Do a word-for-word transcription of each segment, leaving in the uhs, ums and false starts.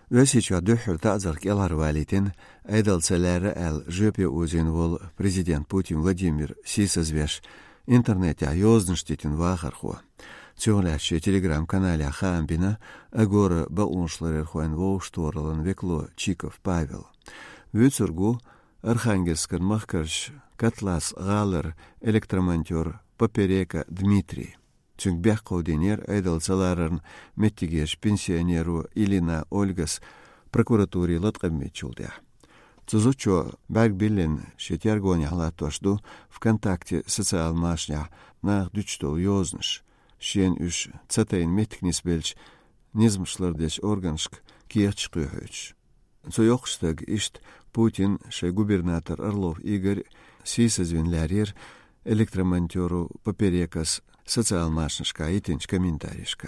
Ösiçwa döhür ta'zark elar valitin, aydal salari al jöpe özün vol Prezident Putin Vladimir Sisazvesh internetya yoznıştetin vağarxu. Çöğläşçe Telegram kanalya xambina agora ba'unşları erxuan voğuştoralın veklo Chikov Pavel. Vütsurgu Arxangelsk'ın mahkarş Katlas Galar elektromonteur Papereka Dmitri. Çünkü bäh qawdener aydal saların mettigeş pensioneru Ilina Olgas prokuraturi latqammetçulda. Цузучо Бәгбилен шетяргоня хлатошду ВКонтакте социал машня на дючтол ёзныш. Шен үш цатайн меткнис белч низмшлардеш органшк киячкыйыч. Цойоқштаг ишт Путин ше губернатор Орлов Игорь Сисазвенлярер электромонтеру Поперекас социал машнышка итинч комментаришка.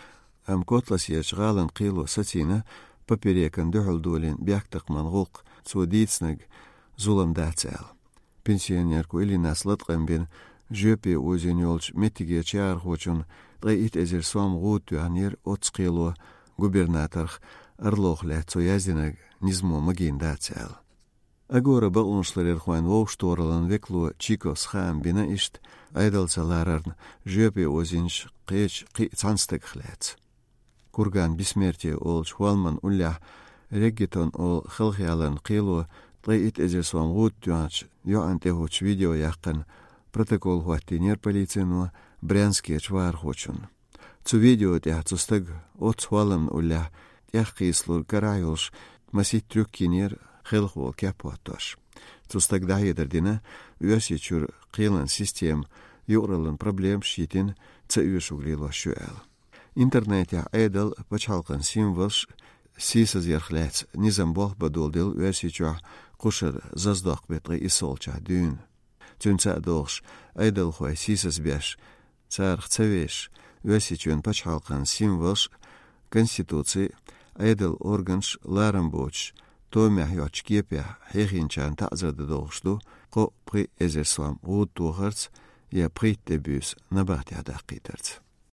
Ам котлас ячгалан қилу сатина Поперекан дөхөлдулин бяктақман ғуқ цудицныг зуламдацал. Пенсионерку или наслатқан бен жөпе өзен олч метиге чар хочун ит эзер сом гутуанер отскило губернатор Орлохля цоязинаг низмо магиндацал. Агора балуншлер хуан воушторалан векло Чико схам бина ишт айдалцаларарн жөпе өзенш қеч қи цанстык хлец. Курган бессмертие ол швалман улля регетон ол хилхиалан қило ит эзер сом гутуанч йоантехоч видео яққан протокол хуаттинер полицейну Брянский чвар хочун. Цу видео тя цустаг от свалан улля тяхкислур карайолш масит трюккинер хилхвол кяпуатош. Цустаг дахедердина үесечур қилан систем юралан проблем шитин ца үешуглило шуэл. Интернетя айдал пачалкан символш сисазерхлец низамбох бадулдил үесечур кушар заздох бетри исолча дюн. Тюнца долш айдал хуай сисазбеш царх цавеш үесечуен пачалкан символш Конституции айдал органш ларамбоч томях ячкепя хехинчан ta'zada dolşdu qo pri ezerslам гуд тухарц я при тебюс набахтя дақитерц.